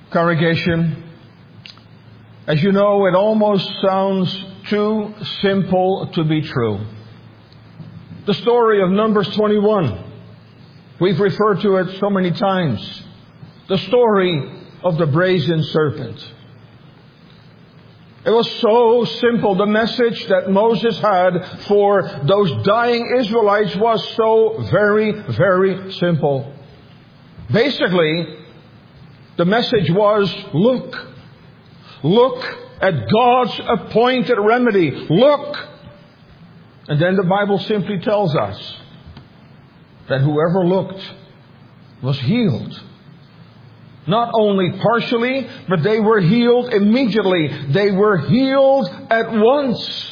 Congregation, as you know, it almost sounds too simple to be true. The story of Numbers 21. We've referred to it so many times. The story of the brazen serpent. It was so simple. The message that Moses had for those dying Israelites was so very, very simple. Basically, the message was, look. Look at God's appointed remedy. Look. And then the Bible simply tells us that whoever looked was healed. Not only partially, but they were healed immediately. They were healed at once.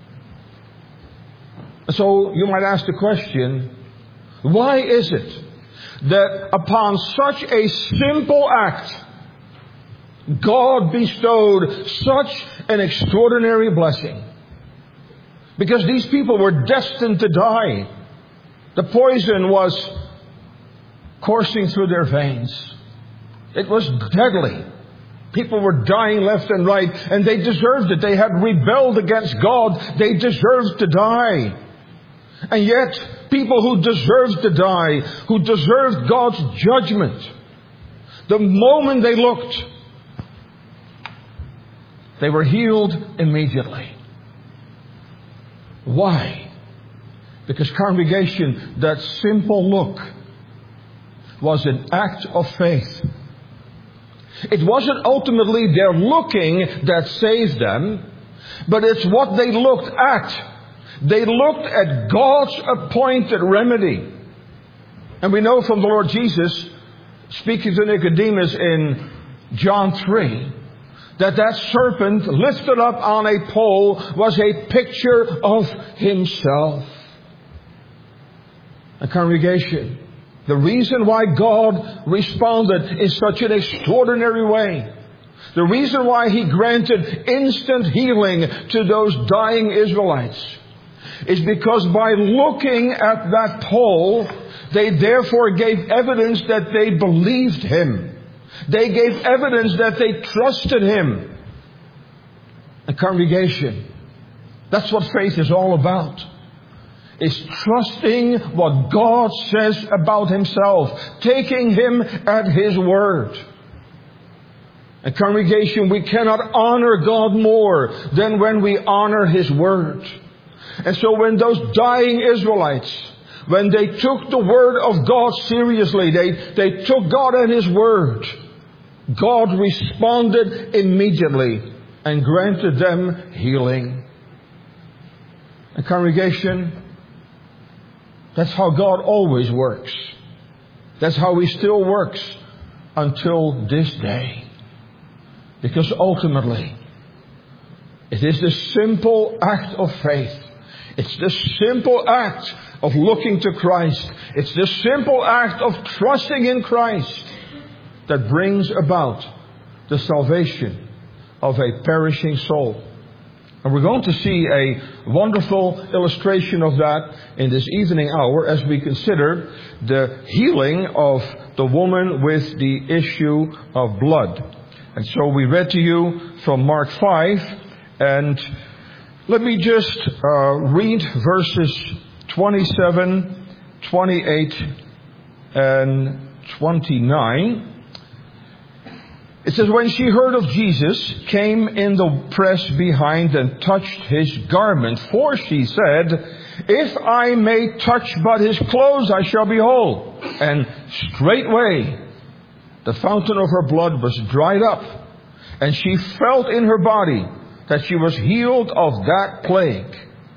So you might ask the question, why is it that upon such a simple act, God bestowed such an extraordinary blessing? Because these people were destined to die. The poison was coursing through their veins. It was deadly. People were dying left and right, and they deserved it. They had rebelled against God. They deserved to die. And yet, people who deserved to die, who deserved God's judgment, the moment they looked, they were healed immediately. Why? Because, congregation, that simple look was an act of faith. It wasn't ultimately their looking that saved them, but it's what they looked at. They looked at God's appointed remedy. And we know from the Lord Jesus, speaking to Nicodemus in John 3, that serpent lifted up on a pole was a picture of himself. A congregation, the reason why God responded in such an extraordinary way, the reason why He granted instant healing to those dying Israelites, is because by looking at that pole, they therefore gave evidence that they believed Him. They gave evidence that they trusted Him. A congregation, that's what faith is all about. It's trusting what God says about Himself, taking Him at His word. A congregation, we cannot honor God more than when we honor His word. And so when those dying Israelites, when they took the word of God seriously, they took God at His word, God responded immediately and granted them healing. A congregation, that's how God always works. That's how He still works until this day. Because ultimately, it is the simple act of faith. It's the simple act of looking to Christ. It's the simple act of trusting in Christ that brings about the salvation of a perishing soul. And we're going to see a wonderful illustration of that in this evening hour as we consider the healing of the woman with the issue of blood. And so we read to you from Mark 5, and let me just read verses 27, 28, and 29. It says, when she heard of Jesus, came in the press behind and touched His garment. For she said, if I may touch but His clothes, I shall be whole. And straightway the fountain of her blood was dried up, and she felt in her body that she was healed of that plague.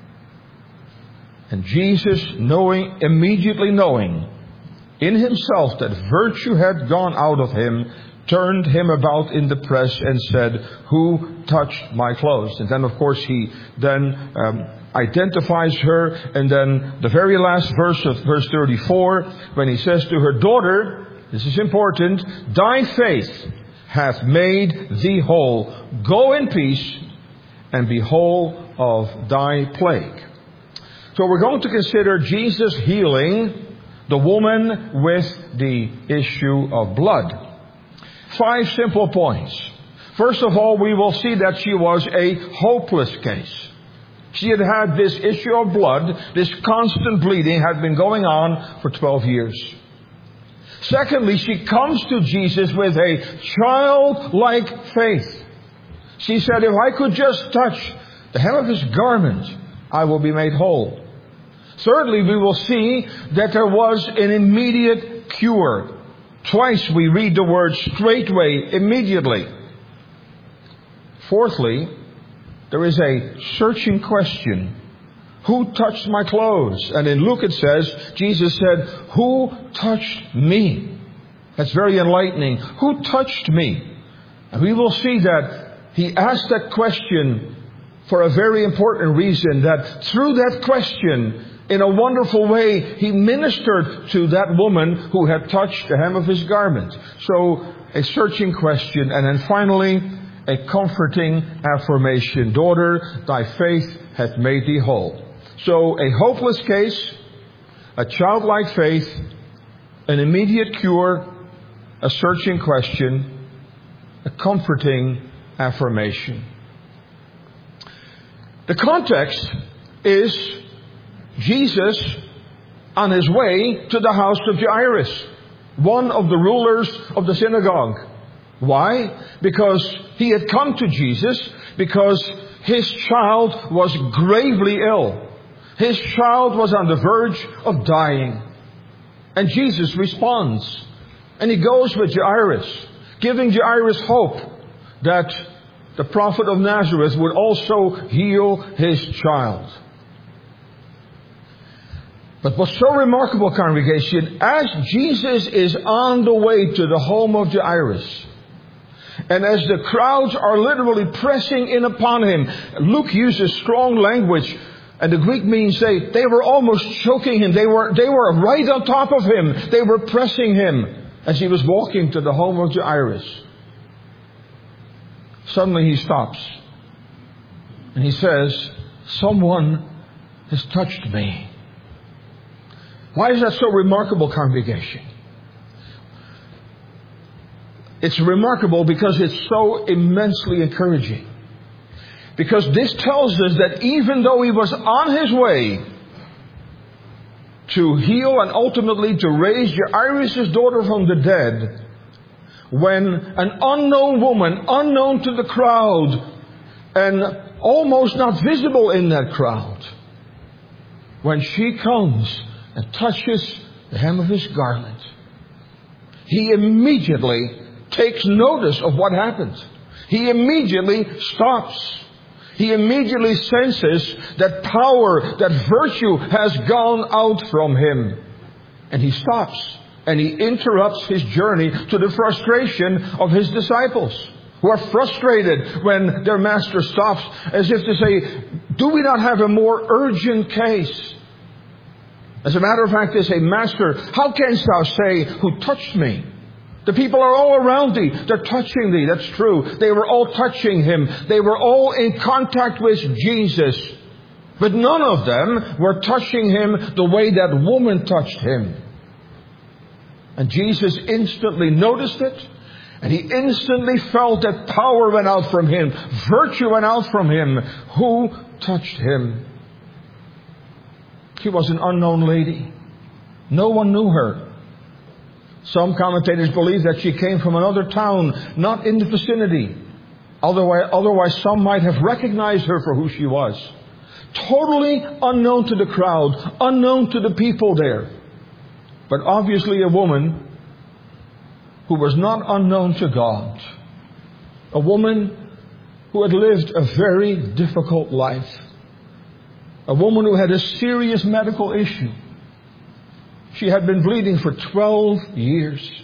And Jesus, immediately knowing in Himself that virtue had gone out of Him, turned Him about in the press and said, who touched my clothes? And then, of course, He then identifies her. And then the very last verse of verse 34, when He says to her, daughter, this is important, thy faith hath made thee whole. Go in peace and be whole of thy plague. So we're going to consider Jesus healing the woman with the issue of blood. 5 simple points. First of all, we will see that she was a hopeless case. She had had this issue of blood, this constant bleeding had been going on for 12 years. Secondly, she comes to Jesus with a childlike faith. She said, if I could just touch the hem of His garment, I will be made whole. Thirdly, we will see that there was an immediate cure. Twice we read the word straightway, immediately. Fourthly, there is a searching question. Who touched my clothes? And in Luke it says, Jesus said, who touched me? That's very enlightening. Who touched me? And we will see that He asked that question for a very important reason, that through that question, in a wonderful way, He ministered to that woman who had touched the hem of His garment. So, a searching question. And then finally, a comforting affirmation. Daughter, thy faith hath made thee whole. So, a hopeless case, a childlike faith, an immediate cure, a searching question, a comforting affirmation. The context is Jesus on His way to the house of Jairus, one of the rulers of the synagogue. Why? Because he had come to Jesus because his child was gravely ill. His child was on the verge of dying. And Jesus responds. And He goes with Jairus, giving Jairus hope that the prophet of Nazareth would also heal his child. But what's so remarkable, congregation, as Jesus is on the way to the home of Jairus, and as the crowds are literally pressing in upon Him, Luke uses strong language, and the Greek means they were almost choking Him. They were right on top of Him. They were pressing Him as He was walking to the home of Jairus. Suddenly He stops. And He says, someone has touched me. Why is that so remarkable, congregation? It's remarkable because it's so immensely encouraging. Because this tells us that even though He was on His way to heal and ultimately to raise Jairus' daughter from the dead, when an unknown woman, unknown to the crowd, and almost not visible in that crowd, when she comes and touches the hem of His garment, He immediately takes notice of what happens. He immediately stops. He immediately senses that power, that virtue has gone out from Him. And He stops. And He interrupts His journey to the frustration of His disciples, who are frustrated when their Master stops, as if to say, do we not have a more urgent case? As a matter of fact, they say, Master, how canst thou say, who touched me? The people are all around thee. They're touching thee. That's true. They were all touching Him. They were all in contact with Jesus. But none of them were touching Him the way that woman touched Him. And Jesus instantly noticed it. And He instantly felt that power went out from Him. Virtue went out from Him. Who touched Him? She was an unknown lady. No one knew her. Some commentators believe that she came from another town, not in the vicinity. Otherwise, some might have recognized her for who she was. Totally unknown to the crowd, unknown to the people there. But obviously a woman who was not unknown to God. A woman who had lived a very difficult life. A woman who had a serious medical issue. She had been bleeding for 12 years.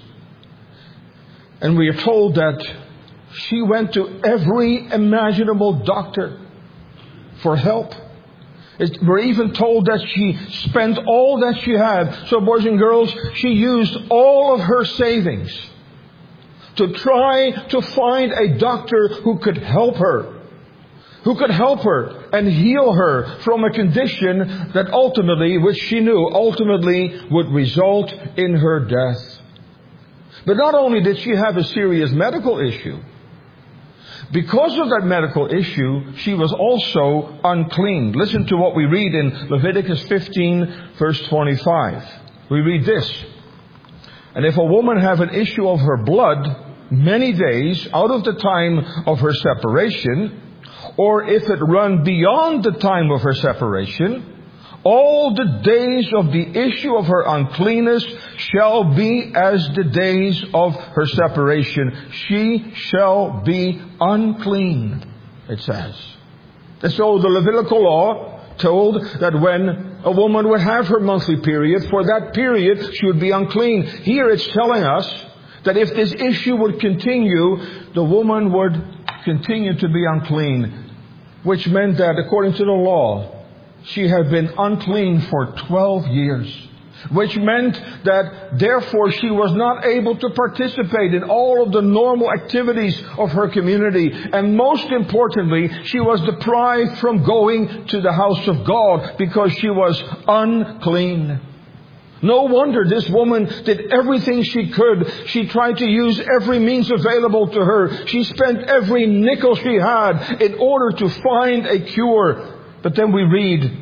And we are told that she went to every imaginable doctor for help. We're even told that she spent all that she had. So boys and girls, she used all of her savings to try to find a doctor who could help her. Who could help her and heal her from a condition that ultimately, which she knew, ultimately would result in her death. But not only did she have a serious medical issue, because of that medical issue, she was also unclean. Listen to what we read in Leviticus 15, verse 25. We read this. And if a woman have an issue of her blood many days out of the time of her separation, or if it run beyond the time of her separation, all the days of the issue of her uncleanness shall be as the days of her separation. She shall be unclean, it says. And so the Levitical law told that when a woman would have her monthly period, for that period she would be unclean. Here it's telling us that if this issue would continue, the woman would continue to be unclean, which meant that according to the law, she had been unclean for 12 years, which meant that therefore she was not able to participate in all of the normal activities of her community. And most importantly, she was deprived from going to the house of God because she was unclean. No wonder this woman did everything she could. She tried to use every means available to her. She spent every nickel she had in order to find a cure. But then we read,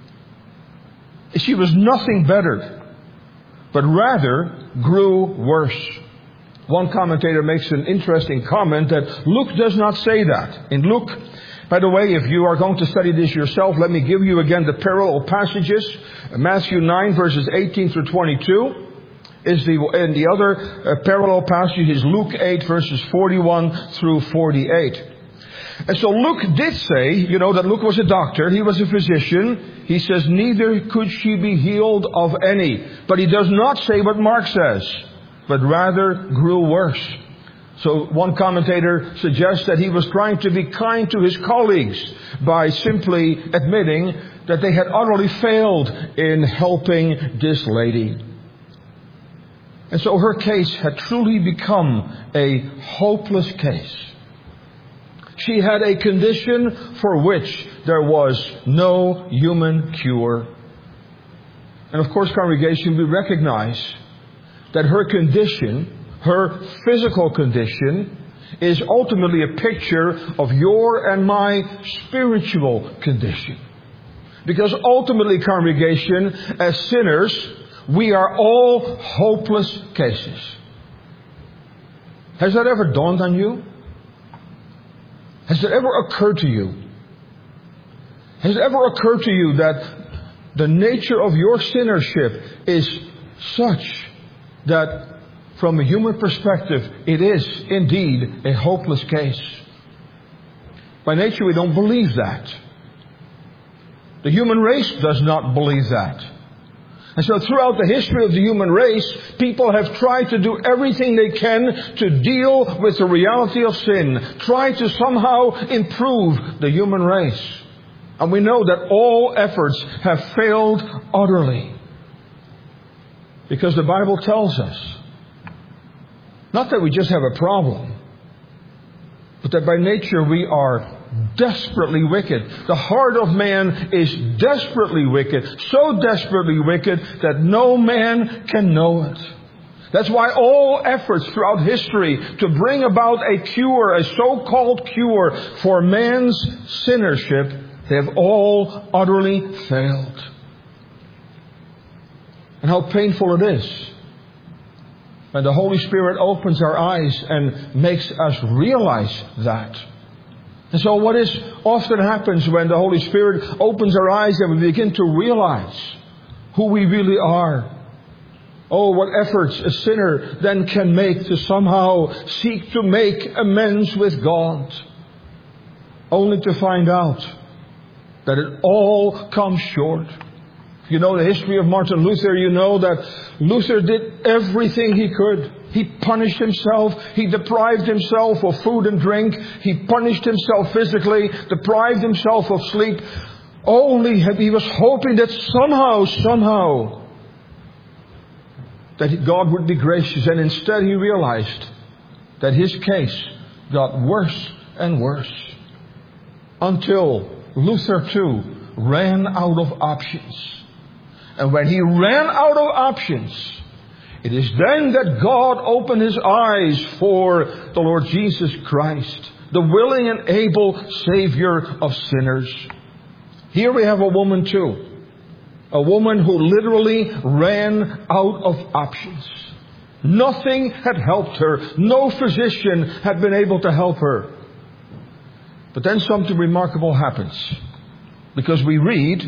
she was nothing better, but rather grew worse. One commentator makes an interesting comment that Luke does not say that. In Luke, by the way, if you are going to study this yourself, let me give you again the parallel passages. Matthew 9 verses 18 through 22 and the other parallel passage is Luke 8 verses 41 through 48. And so Luke did say, that Luke was a doctor. He was a physician. He says, neither could she be healed of any. But he does not say what Mark says, but rather grew worse. So one commentator suggests that he was trying to be kind to his colleagues by simply admitting that they had utterly failed in helping this lady. And so her case had truly become a hopeless case. She had a condition for which there was no human cure. And of course, congregation, we recognize that her condition, her physical condition, is ultimately a picture of your and my spiritual condition. Because ultimately, congregation, as sinners, we are all hopeless cases. Has that ever dawned on you? Has it ever occurred to you? Has it ever occurred to you that the nature of your sinnership is such that from a human perspective, it is indeed a hopeless case? By nature, we don't believe that. The human race does not believe that. And so throughout the history of the human race, people have tried to do everything they can to deal with the reality of sin. Try to somehow improve the human race. And we know that all efforts have failed utterly. Because the Bible tells us, not that we just have a problem, but that by nature we are desperately wicked. The heart of man is desperately wicked. So desperately wicked that no man can know it. That's why all efforts throughout history to bring about a cure, a so-called cure for man's sinnership, they have all utterly failed. And how painful it is when the Holy Spirit opens our eyes and makes us realize that. And so what often happens when the Holy Spirit opens our eyes and we begin to realize who we really are. Oh, what efforts a sinner then can make to somehow seek to make amends with God. Only to find out that it all comes short. If you know the history of Martin Luther, you know that Luther did everything he could. He punished himself. He deprived himself of food and drink. He punished himself physically, deprived himself of sleep. Only he was hoping that somehow, that God would be gracious. And instead he realized that his case got worse and worse. Until Luther too ran out of options. And when he ran out of options, It is then that God opened His eyes for the Lord Jesus Christ, the willing and able Savior of sinners. Here we have a woman too. A woman who literally ran out of options. Nothing had helped her. No physician had been able to help her. But then something remarkable happens. Because we read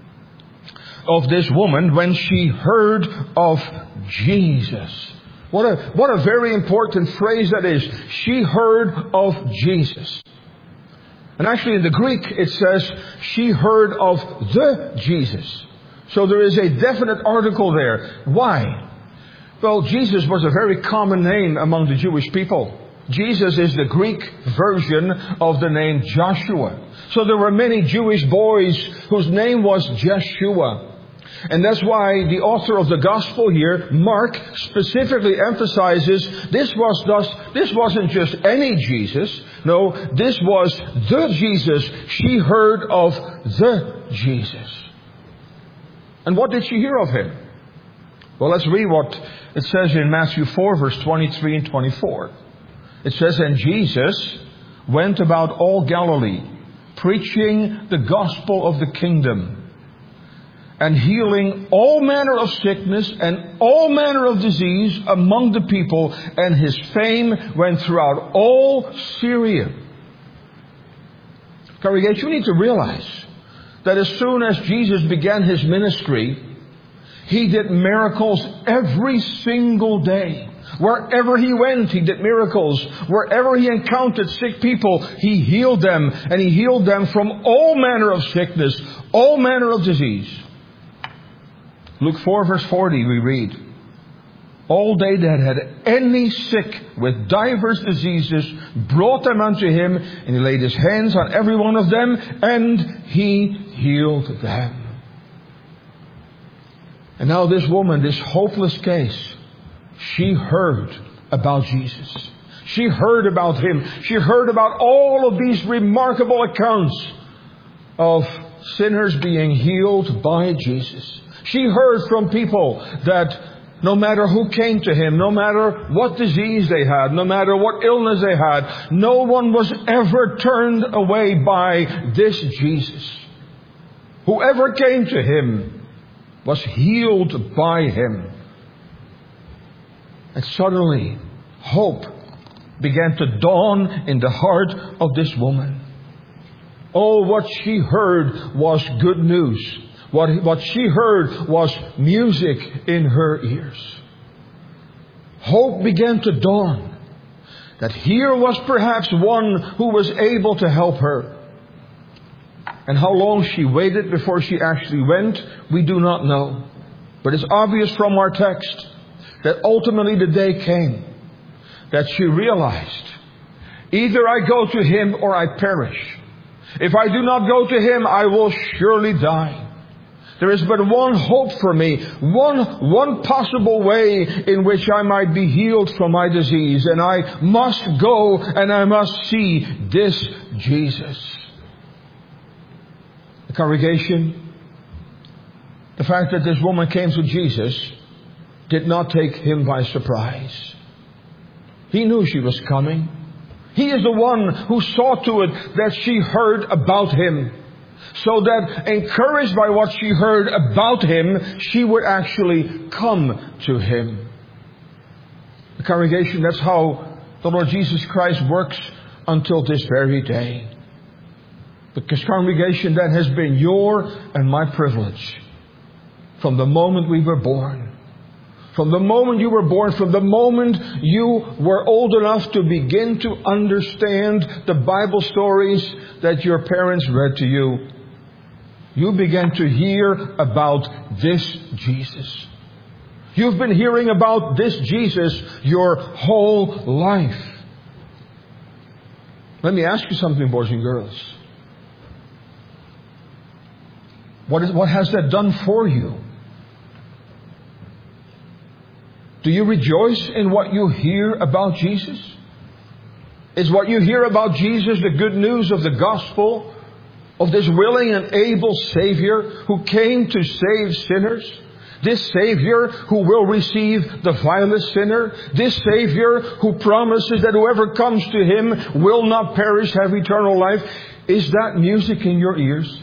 of this woman when she heard of Jesus. What a very important phrase that is. She heard of Jesus. And actually in the Greek it says she heard of the Jesus. So there is a definite article there. Why? Well, Jesus was a very common name among the Jewish people. Jesus is the Greek version of the name Joshua. So there were many Jewish boys whose name was Jeshua. And that's why the author of the gospel here, Mark, specifically emphasizes this wasn't just any Jesus. No, this was the Jesus. She heard of the Jesus. And what did she hear of Him? Well, let's read what it says in Matthew 4, verse 23 and 24. It says, "And Jesus went about all Galilee, preaching the gospel of the kingdom, and healing all manner of sickness and all manner of disease among the people, and His fame went throughout all Syria." Congregation, you need to realize that as soon as Jesus began His ministry, He did miracles every single day. Wherever He went, He did miracles. Wherever He encountered sick people, He healed them. And He healed them from all manner of sickness, all manner of disease. Luke 4 verse 40 we read, "All they that had any sick with divers diseases brought them unto Him, and He laid His hands on every one of them, and He healed them." And now this woman, this hopeless case, she heard about Jesus. She heard about Him. She heard about all of these remarkable accounts of sinners being healed by Jesus. She heard from people that no matter who came to Him, no matter what disease they had, no matter what illness they had, no one was ever turned away by this Jesus. Whoever came to Him was healed by Him. And suddenly, hope began to dawn in the heart of this woman. Oh, what she heard was good news. What she heard was music in her ears. Hope began to dawn that here was perhaps one who was able to help her. And how long she waited before she actually went, we do not know. But it's obvious from our text that ultimately the day came that she realized, either I go to Him or I perish. If I do not go to Him, I will surely die. There is but one hope for me, one possible way in which I might be healed from my disease. And I must go and I must see this Jesus. The congregation, the fact that this woman came to Jesus did not take Him by surprise. He knew she was coming. He is the one who saw to it that she heard about Him. So that, encouraged by what she heard about Him, she would actually come to Him. The congregation, that's how the Lord Jesus Christ works until this very day. Because congregation, that has been your and my privilege from the moment we were born. From the moment you were born, from the moment you were old enough to begin to understand the Bible stories that your parents read to you, you began to hear about this Jesus. You've been hearing about this Jesus your whole life. Let me ask you something, boys and girls. What has that done for you? Do you rejoice in what you hear about Jesus? Is what you hear about Jesus the good news of the gospel, of this willing and able Savior who came to save sinners? This Savior who will receive the vilest sinner. This Savior who promises that whoever comes to Him will not perish, have eternal life. Is that music in your ears?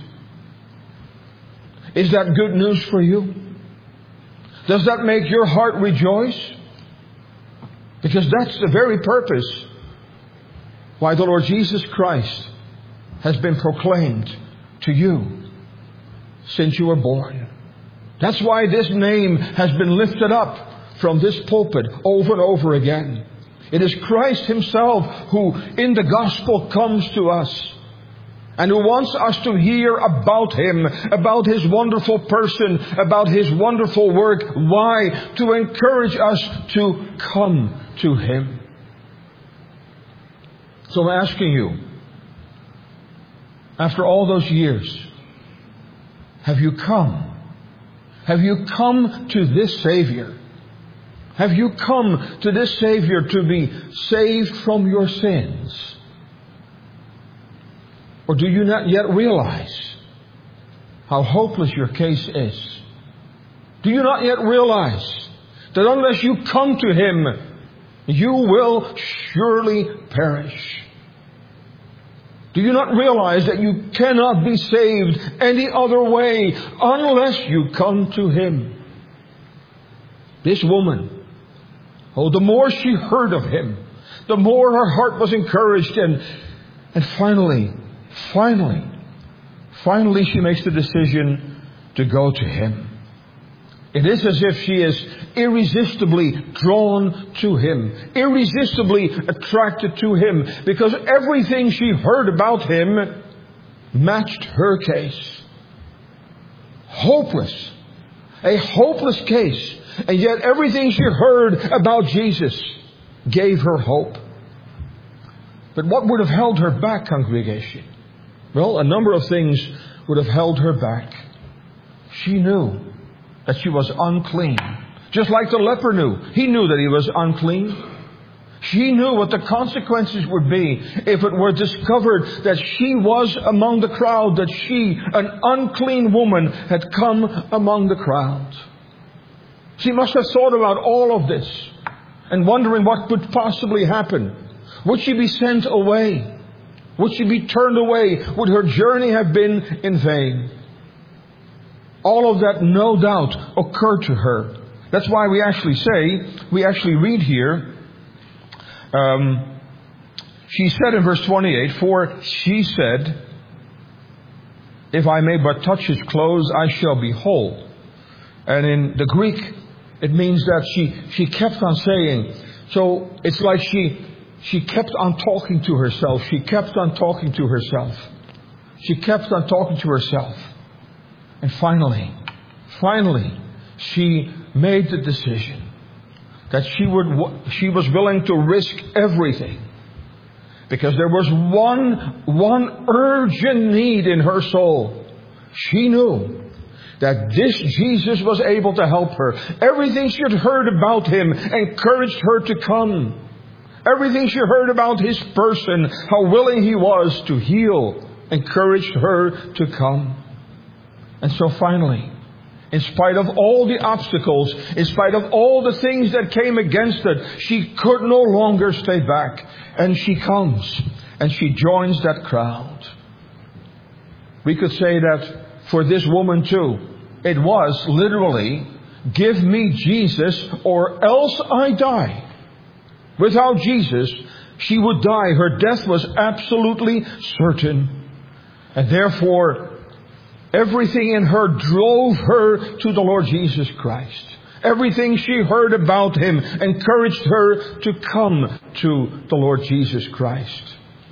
Is that good news for you? Does that make your heart rejoice? Because that's the very purpose why the Lord Jesus Christ has been proclaimed to you since you were born. That's why this name has been lifted up from this pulpit over and over again. It is Christ Himself who in the gospel comes to us and who wants us to hear about Him, about His wonderful person, about His wonderful work. Why? To encourage us to come to Him. So I'm asking you, after all those years, have you come? Have you come to this Savior? Have you come to this Savior to be saved from your sins? Or do you not yet realize how hopeless your case is? Do you not yet realize that unless you come to Him, you will surely perish? Do you not realize that you cannot be saved any other way unless you come to Him? This woman, the more she heard of Him, the more her heart was encouraged, and finally she makes the decision to go to Him. It is as if she is irresistibly drawn to Him, irresistibly attracted to Him, because everything she heard about Him matched her case. Hopeless. A hopeless case. And yet everything she heard about Jesus gave her hope. But what would have held her back, congregation? Well, a number of things would have held her back. She knew that she was unclean. Just like the leper knew. He knew that he was unclean. She knew what the consequences would be if it were discovered that she was among the crowd, that she, an unclean woman, had come among the crowd. She must have thought about all of this and wondering what could possibly happen. Would she be sent away? Would she be turned away? Would her journey have been in vain? All of that, no doubt, occurred to her. That's why we actually read here, she said in verse 28, for she said, if I may but touch His clothes, I shall be whole. And in the Greek, it means that she kept on saying, so it's like she kept on talking to herself. She kept on talking to herself. She kept on talking to herself. And finally, she made the decision that she was willing to risk everything, because there was one urgent need in her soul. She knew that this Jesus was able to help her. Everything she had heard about Him encouraged her to come. Everything she heard about His person, how willing He was to heal, encouraged her to come. And so finally, in spite of all the obstacles, in spite of all the things that came against it, she could no longer stay back. And she comes and she joins that crowd. We could say that for this woman too, it was literally, give me Jesus or else I die. Without Jesus, she would die. Her death was absolutely certain. And therefore, everything in her drove her to the Lord Jesus Christ. Everything she heard about Him encouraged her to come to the Lord Jesus Christ.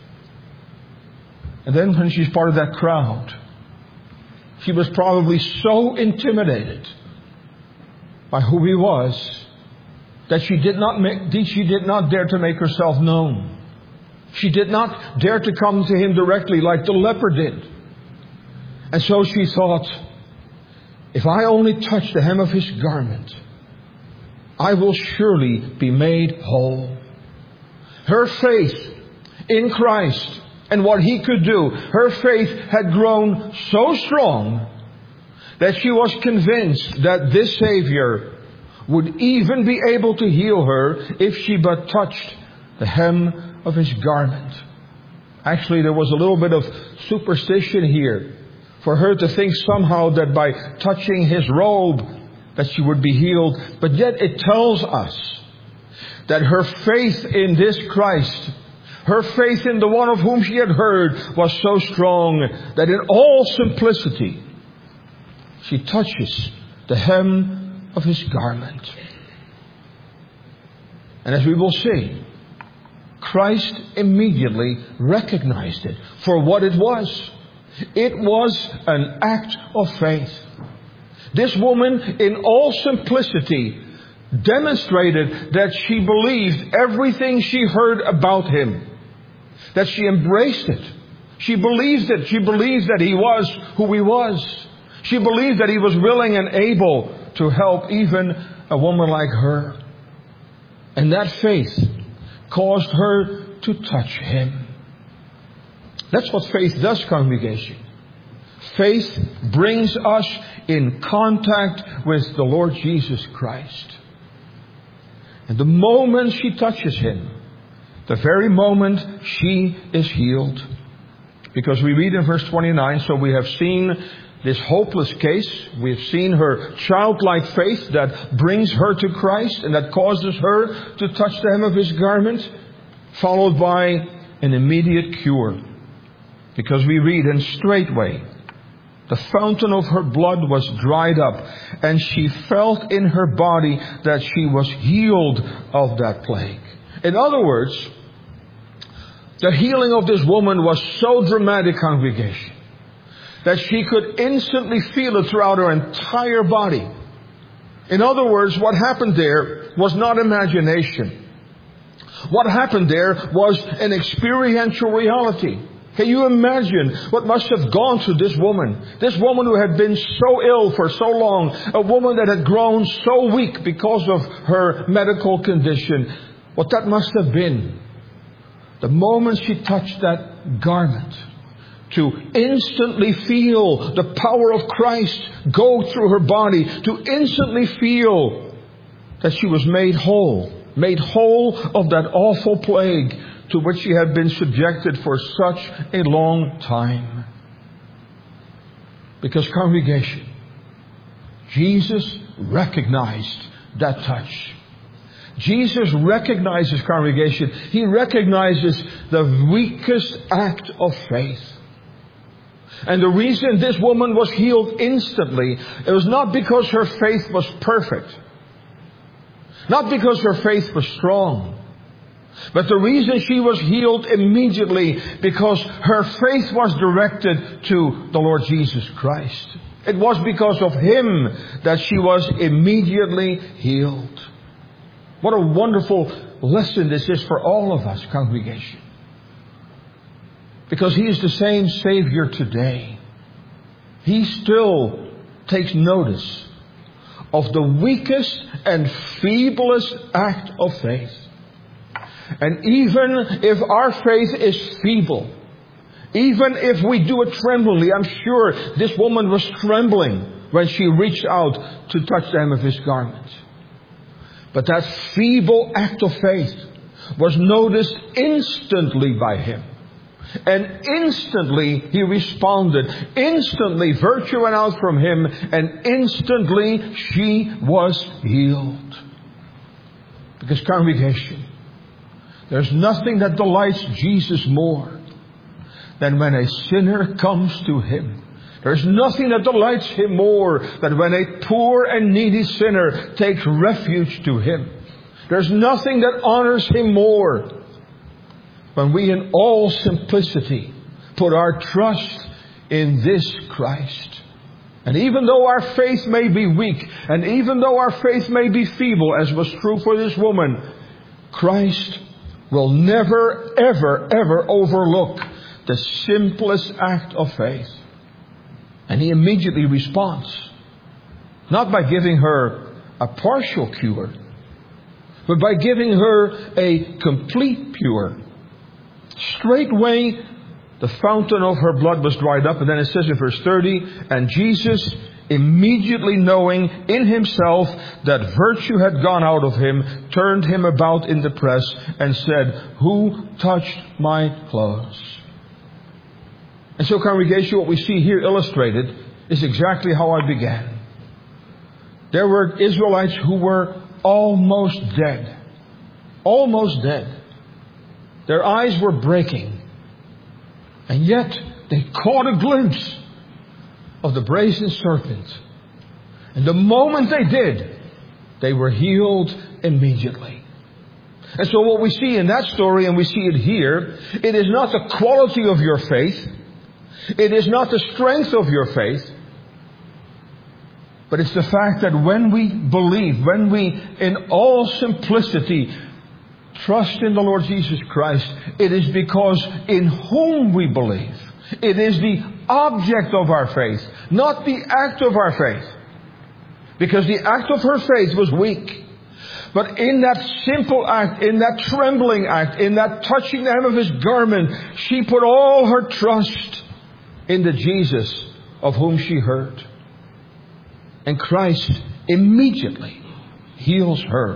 And then when she's part of that crowd, she was probably so intimidated by who He was that she did not dare to make herself known. She did not dare to come to Him directly like the leper did. And so she thought, if I only touch the hem of His garment, I will surely be made whole. Her faith in Christ and what He could do, her faith had grown so strong that she was convinced that this Savior would even be able to heal her if she but touched the hem of His garment. Actually, there was a little bit of superstition here for her to think somehow that by touching His robe that she would be healed. But yet it tells us that her faith in this Christ, her faith in the one of whom she had heard, was so strong that in all simplicity she touches the hem of His garment. And as we will see, Christ immediately recognized it for what it was. It was an act of faith. This woman, in all simplicity, demonstrated that she believed everything she heard about Him. That she embraced it. She believed it. She believed that He was who He was. She believed that He was willing and able to help even a woman like her. And that faith caused her to touch Him. That's what faith does, congregation. Faith brings us in contact with the Lord Jesus Christ. And the moment she touches Him, the very moment she is healed. Because we read in verse 29, so we have seen this hopeless case. We have seen her childlike faith that brings her to Christ and that causes her to touch the hem of His garment, followed by an immediate cure. Because we read, and straightway the fountain of her blood was dried up, and she felt in her body that she was healed of that plague. In other words, the healing of this woman was so dramatic, congregation, that she could instantly feel it throughout her entire body. In other words, what happened there was not imagination. What happened there was an experiential reality. Can you imagine what must have gone through this woman? This woman who had been so ill for so long. A woman that had grown so weak because of her medical condition. What that must have been. The moment she touched that garment, to instantly feel the power of Christ go through her body. To instantly feel that she was made whole. Made whole of that awful plague to which she had been subjected for such a long time. Because, congregation, Jesus recognized that touch. Jesus recognizes, congregation, He recognizes the weakest act of faith. And the reason this woman was healed instantly, it was not because her faith was perfect. Not because her faith was strong. But the reason she was healed immediately, because her faith was directed to the Lord Jesus Christ. It was because of Him that she was immediately healed. What a wonderful lesson this is for all of us, congregation. Because He is the same Savior today. He still takes notice of the weakest and feeblest act of faith. And even if our faith is feeble, even if we do it tremblingly, I'm sure this woman was trembling when she reached out to touch the hem of His garment. But that feeble act of faith was noticed instantly by Him. And instantly He responded. Instantly virtue went out from Him, and instantly she was healed. Because, congregation, there's nothing that delights Jesus more than when a sinner comes to Him. There's nothing that delights Him more than when a poor and needy sinner takes refuge to Him. There's nothing that honors Him more when we in all simplicity put our trust in this Christ. And even though our faith may be weak, and even though our faith may be feeble, as was true for this woman, Christ will never, ever, ever overlook the simplest act of faith. And He immediately responds. Not by giving her a partial cure, but by giving her a complete cure. Straightway, the fountain of her blood was dried up. And then it says in verse 30, and Jesus, immediately knowing in himself that virtue had gone out of him, turned him about in the press and said, "Who touched my clothes?" And so, congregation, what we see here illustrated is exactly how I began. There were Israelites who were almost dead. Almost dead. Their eyes were breaking. And yet, they caught a glimpse of the brazen serpent. And the moment they did, they were healed immediately. And so what we see in that story, and we see it here, it is not the quality of your faith. It is not the strength of your faith. But it's the fact that when we believe, when we in all simplicity trust in the Lord Jesus Christ, it is because in whom we believe. It is the object of our faith, not the act of our faith. Because the act of her faith was weak. But in that simple act, in that trembling act, in that touching the hem of his garment, she put all her trust in the Jesus of whom she heard. And Christ immediately heals her.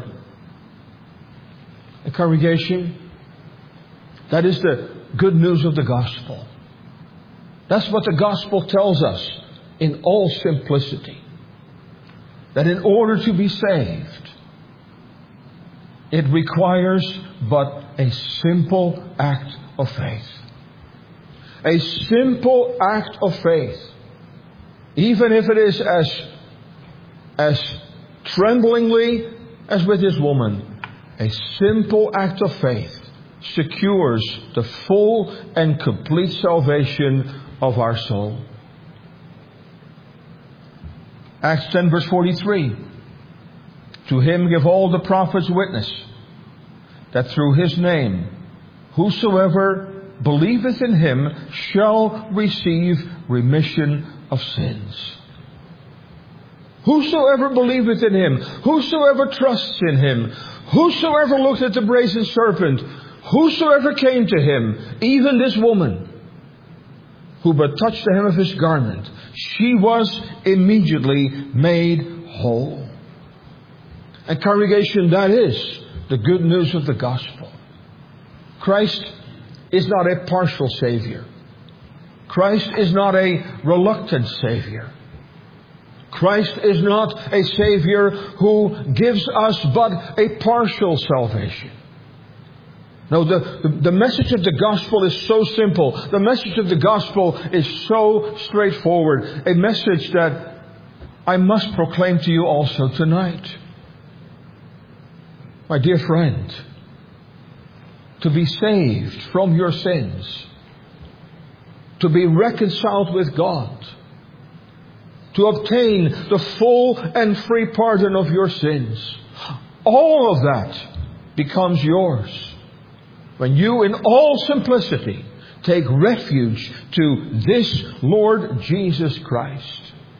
And congregation, that is the good news of the gospel. That's what the gospel tells us in all simplicity. That in order to be saved, it requires but a simple act of faith. A simple act of faith. Even if it is as tremblingly as with this woman, a simple act of faith secures the full and complete salvation of our soul. Acts 10 verse 43. To him give all the prophets witness that through his name whosoever believeth in him shall receive remission of sins. Whosoever believeth in him, whosoever trusts in him, whosoever looked at the brazen serpent, whosoever came to him, even this woman, who but touched the hem of his garment, she was immediately made whole. And congregation, that is the good news of the gospel. Christ is not a partial Savior. Christ is not a reluctant Savior. Christ is not a Savior who gives us but a partial salvation. No, the message of the gospel is so simple. The message of the gospel is so straightforward. A message that I must proclaim to you also tonight. My dear friend, to be saved from your sins, to be reconciled with God, to obtain the full and free pardon of your sins, all of that becomes yours when you, in all simplicity, take refuge to this Lord Jesus Christ.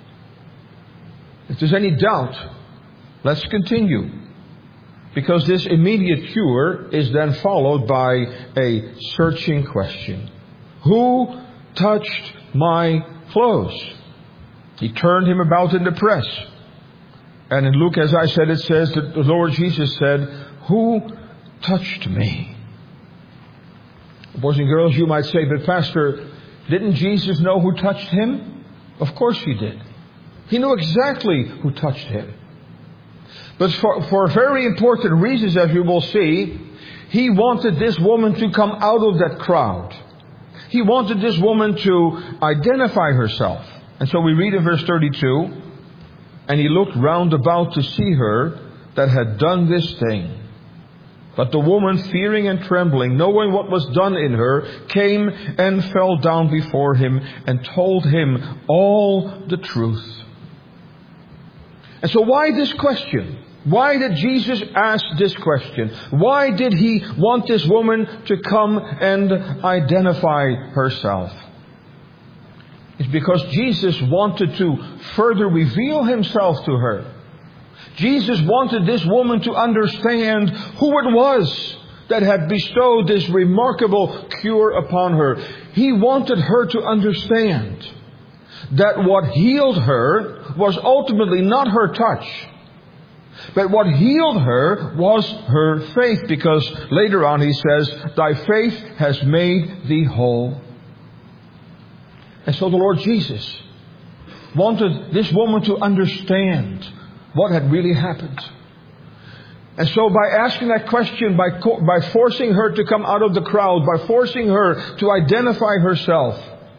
If there's any doubt, let's continue. Because this immediate cure is then followed by a searching question. Who touched my clothes? He turned him about in the press. And in Luke, as I said, it says that the Lord Jesus said, "Who touched me?" Boys and girls, you might say, "But Pastor, didn't Jesus know who touched him?" Of course he did. He knew exactly who touched him. But for very important reasons, as we will see, he wanted this woman to come out of that crowd. He wanted this woman to identify herself. And so we read in verse 32, "And he looked round about to see her that had done this thing. But the woman, fearing and trembling, knowing what was done in her, came and fell down before him and told him all the truth." And so why this question? Why did Jesus ask this question? Why did he want this woman to come and identify herself? It's because Jesus wanted to further reveal himself to her. Jesus wanted this woman to understand who it was that had bestowed this remarkable cure upon her. He wanted her to understand that what healed her was ultimately not her touch, but what healed her was her faith, because later on he says, thy faith has made thee whole. And so the Lord Jesus wanted this woman to understand what had really happened. And so by asking that question, by forcing her to come out of the crowd, by forcing her to identify herself,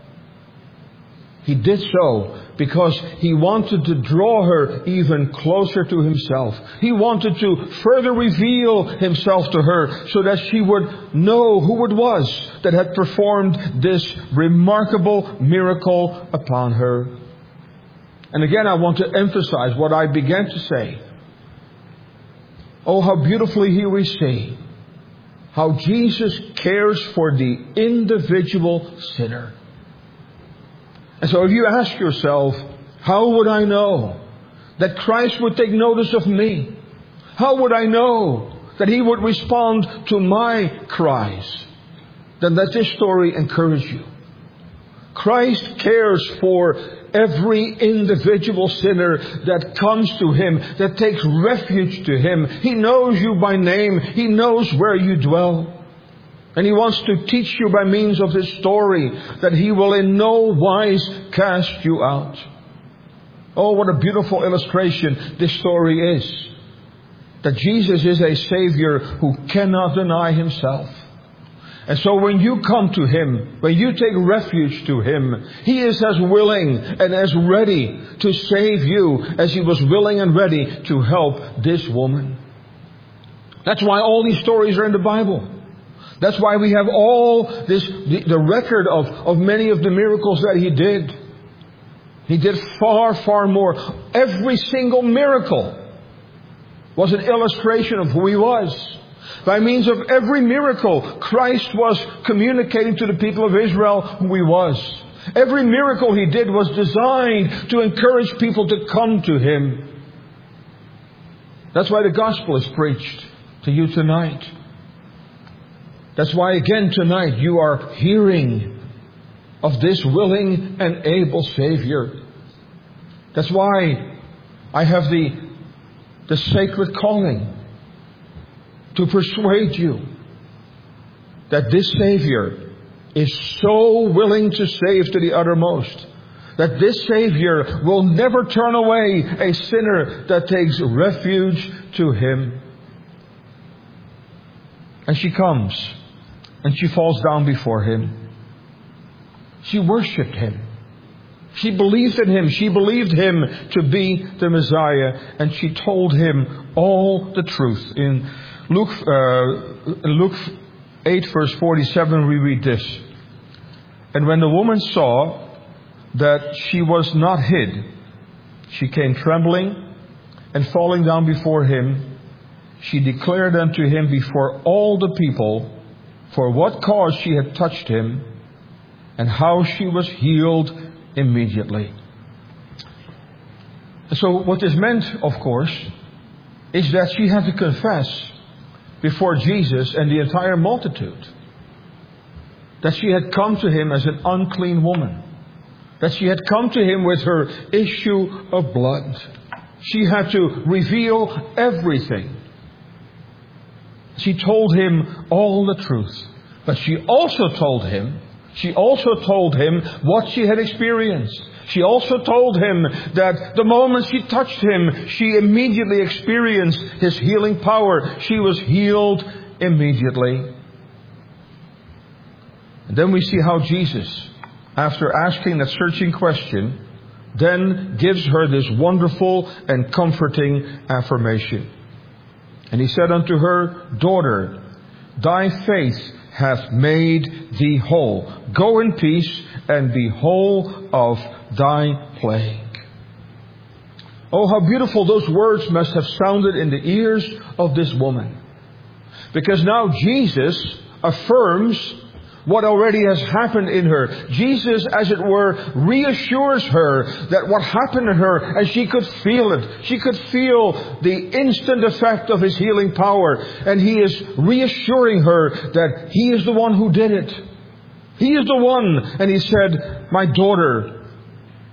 He did so because He wanted to draw her even closer to Himself. He wanted to further reveal Himself to her so that she would know who it was that had performed this remarkable miracle upon her. And again, I want to emphasize what I began to say. Oh, how beautifully here we see how Jesus cares for the individual sinner. And so if you ask yourself, how would I know that Christ would take notice of me? How would I know that He would respond to my cries? Then let this story encourage you. Christ cares for every individual sinner that comes to Him, that takes refuge to Him. He knows you by name. He knows where you dwell. And He wants to teach you by means of this story that He will in no wise cast you out. Oh, what a beautiful illustration this story is. That Jesus is a Savior who cannot deny Himself. And so when you come to Him, when you take refuge to Him, He is as willing and as ready to save you as He was willing and ready to help this woman. That's why all these stories are in the Bible. That's why we have all the record of many of the miracles that He did. He did far, far more. Every single miracle was an illustration of who He was. By means of every miracle, Christ was communicating to the people of Israel who He was. Every miracle He did was designed to encourage people to come to Him. That's why the gospel is preached to you tonight. That's why again tonight you are hearing of this willing and able Savior. That's why I have the sacred calling to persuade you that this Savior is so willing to save to the uttermost, that this Savior will never turn away a sinner that takes refuge to Him. And she comes and she falls down before Him. She worshipped Him. She believed in Him. She believed Him to be the Messiah, and she told Him all the truth. In Luke 8 verse 47 we read this. And when the woman saw that she was not hid, she came trembling, and falling down before Him, she declared unto Him before all the people for what cause she had touched Him, and how she was healed immediately. So what this meant, of course, is that she had to confess before Jesus and the entire multitude that she had come to Him as an unclean woman, that she had come to Him with her issue of blood. She had to reveal everything. She told Him all the truth, but she also told Him what she had experienced. She also told Him that the moment she touched Him, she immediately experienced His healing power. She was healed immediately. And then we see how Jesus, after asking that searching question, then gives her this wonderful and comforting affirmation. And He said unto her, Daughter, thy faith hath made thee whole. Go in peace and be whole of thy plague. Oh, how beautiful those words must have sounded in the ears of this woman. Because now Jesus affirms what already has happened in her. Jesus, as it were, reassures her that what happened to her, and she could feel it. She could feel the instant effect of His healing power. And He is reassuring her that He is the one who did it. He is the one. And He said, My daughter,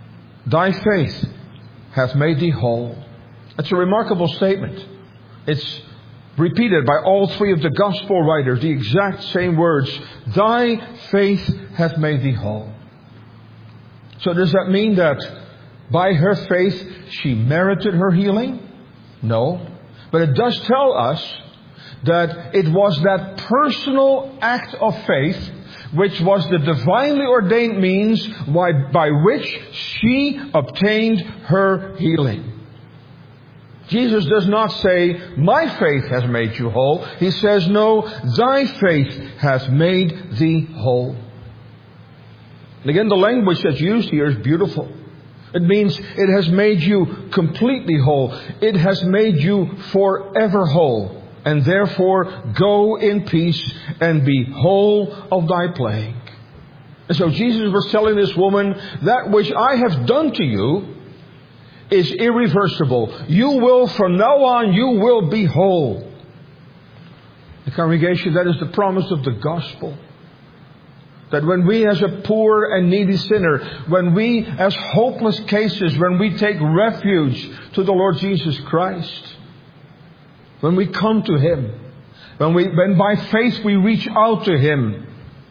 thy faith hath made thee whole. That's a remarkable statement. It's repeated by all three of the gospel writers, the exact same words. Thy faith hath made thee whole. So does that mean that by her faith she merited her healing? No. But it does tell us that it was that personal act of faith which was the divinely ordained means by which she obtained her healing. Jesus does not say, my faith has made you whole. He says, no, thy faith has made thee whole. And again, the language that's used here is beautiful. It means it has made you completely whole. It has made you forever whole. And therefore, go in peace and be whole of thy plague. And so Jesus was telling this woman, that which I have done to you is irreversible. You will, from now on, you will be whole. The congregation, that is the promise of the gospel. That when we as a poor and needy sinner, when we as hopeless cases, when we take refuge to the Lord Jesus Christ, when we come to Him, when by faith we reach out to Him,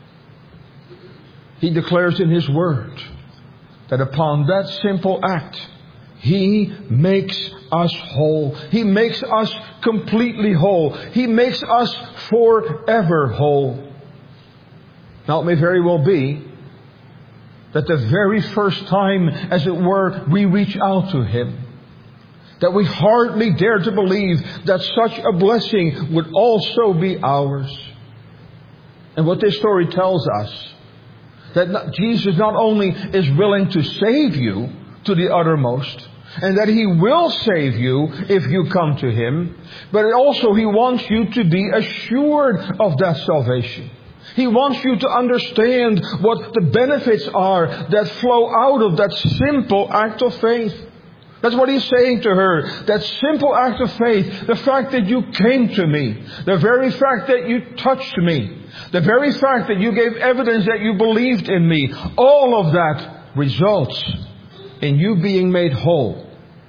He declares in His Word that upon that simple act, He makes us whole. He makes us completely whole. He makes us forever whole. Now it may very well be that the very first time, as it were, we reach out to Him, that we hardly dare to believe that such a blessing would also be ours. And what this story tells us, that Jesus not only is willing to save you to the uttermost, and that He will save you if you come to Him, but also He wants you to be assured of that salvation. He wants you to understand what the benefits are that flow out of that simple act of faith. That's what He's saying to her. That simple act of faith, the fact that you came to me, the very fact that you touched me, the very fact that you gave evidence that you believed in me, all of that results in you being made whole.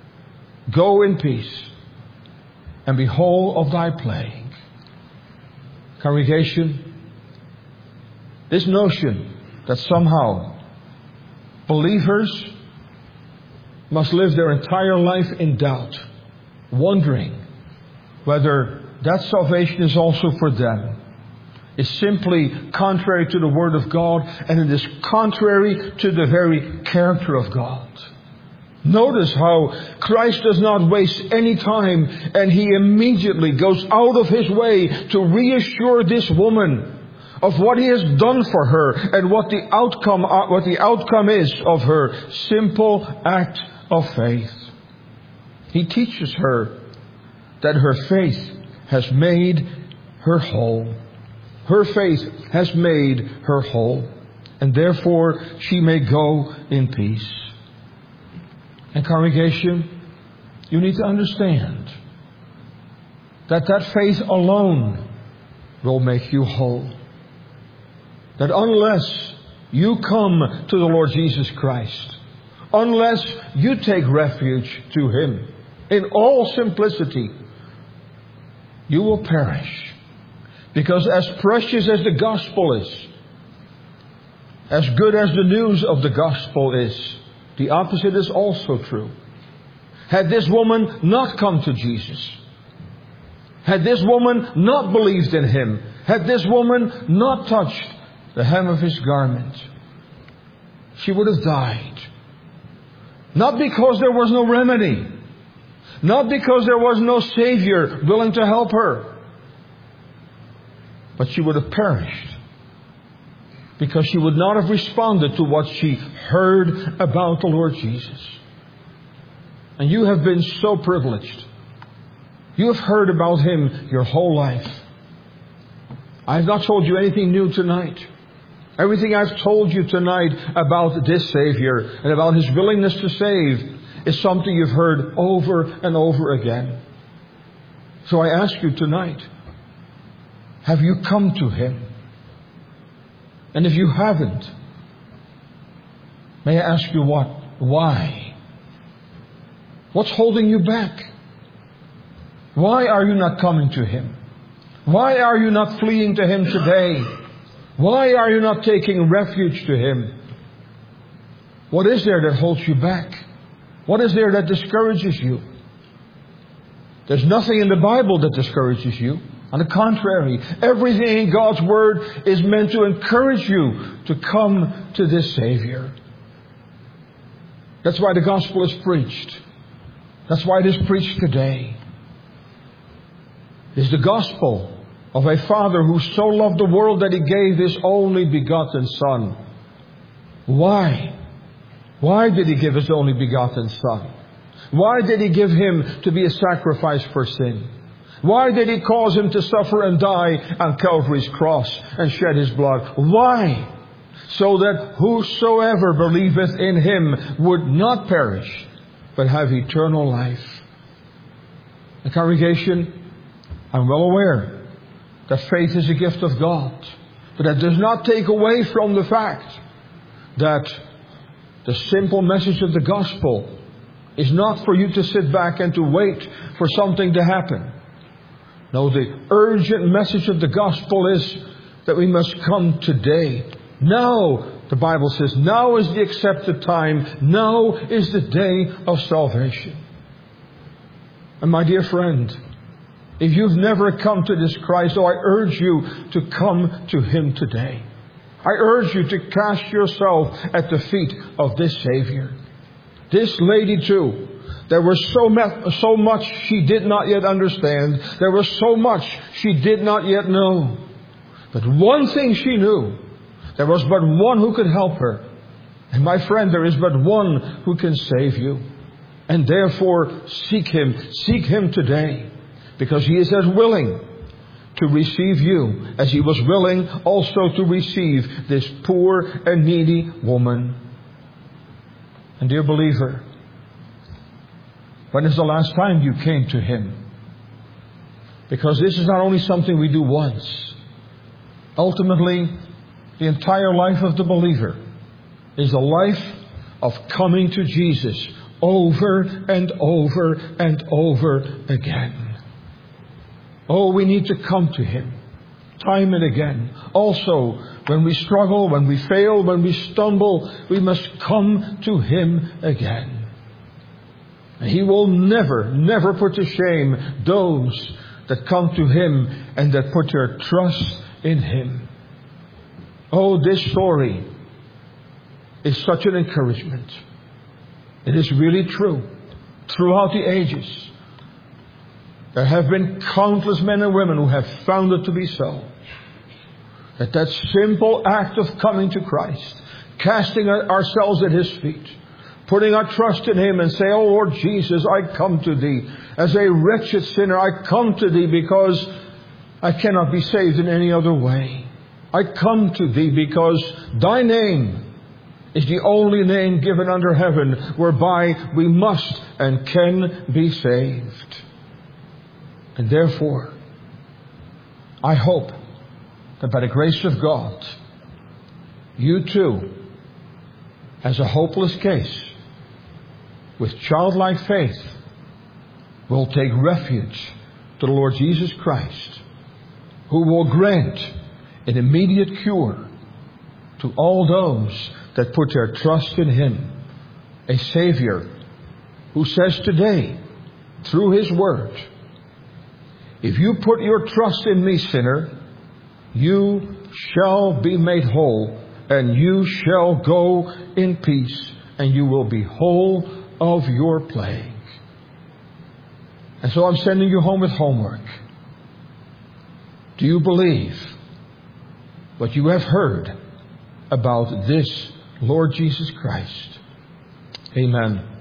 Go in peace and be whole of thy plague. Congregation, this notion that somehow believers must live their entire life in doubt, wondering whether that salvation is also for them, is simply contrary to the Word of God, and it is contrary to the very character of God. Notice how Christ does not waste any time, and He immediately goes out of His way to reassure this woman of what He has done for her and what the outcome is of her simple act of faith. He teaches her that her faith has made her whole. Her faith has made her whole, and therefore she may go in peace. And congregation, you need to understand that faith alone will make you whole. That unless you come to the Lord Jesus Christ, unless you take refuge to Him in all simplicity, you will perish. Because as precious as the gospel is, as good as the news of the gospel is, the opposite is also true. Had this woman not come to Jesus, had this woman not believed in Him, had this woman not touched the hem of His garment, she would have died. Not because there was no remedy, not because there was no Savior willing to help her, but she would have perished because she would not have responded to what she heard about the Lord Jesus. And you have been so privileged. You have heard about Him your whole life. I have not told you anything new tonight. Everything I've told you tonight about this Savior and about His willingness to save is something you've heard over and over again. So I ask you tonight, have you come to Him? And if you haven't, may I ask you what why? What's holding you back? Why are you not coming to Him? Why are you not fleeing to Him today? Why are you not taking refuge to Him? What is there that holds you back? What is there that discourages you? There's nothing in the Bible that discourages you. On the contrary, everything in God's Word is meant to encourage you to come to this Savior. That's why the gospel is preached. That's why it is preached today. It is the gospel of a Father who so loved the world that He gave His only begotten Son. Why? Why did He give His only begotten Son? Why did He give Him to be a sacrifice for sin? Why did He cause Him to suffer and die on Calvary's cross and shed His blood? Why? So that whosoever believeth in Him would not perish, but have eternal life. The congregation, I'm well aware that faith is a gift of God. But that does not take away from the fact that the simple message of the gospel is not for you to sit back and to wait for something to happen. No, the urgent message of the gospel is that we must come today. Now, the Bible says, now is the accepted time. Now is the day of salvation. And my dear friend, if you've never come to this Christ, I urge you to come to Him today. I urge you to cast yourself at the feet of this Savior. This lady too, there was so much she did not yet understand. There was so much she did not yet know. But one thing she knew, there was but one who could help her. And my friend, there is but one who can save you. And therefore, seek Him. Seek Him today. Because He is as willing to receive you as He was willing also to receive this poor and needy woman. And dear believer, when is the last time you came to Him? Because this is not only something we do once. Ultimately, the entire life of the believer is a life of coming to Jesus over and over and over again. Oh, we need to come to Him time and again. Also, when we struggle, when we fail, when we stumble, we must come to Him again. And He will never put to shame those that come to Him and that put their trust in Him. Oh, this story is such an encouragement. It is really true. Throughout the ages, there have been countless men and women who have found it to be so. That simple act of coming to Christ, casting ourselves at His feet, putting our trust in Him and say, oh Lord Jesus, I come to Thee. As a wretched sinner, I come to Thee because I cannot be saved in any other way. I come to Thee because Thy name is the only name given under heaven whereby we must and can be saved. And therefore, I hope that by the grace of God, you too, as a hopeless case, with childlike faith, will take refuge to the Lord Jesus Christ, who will grant an immediate cure to all those that put their trust in Him. A Savior who says today, through His Word, if you put your trust in Me, sinner, you shall be made whole, and you shall go in peace, and you will be whole of your plague. And so I'm sending you home with homework. Do you believe what you have heard about this Lord Jesus Christ? Amen.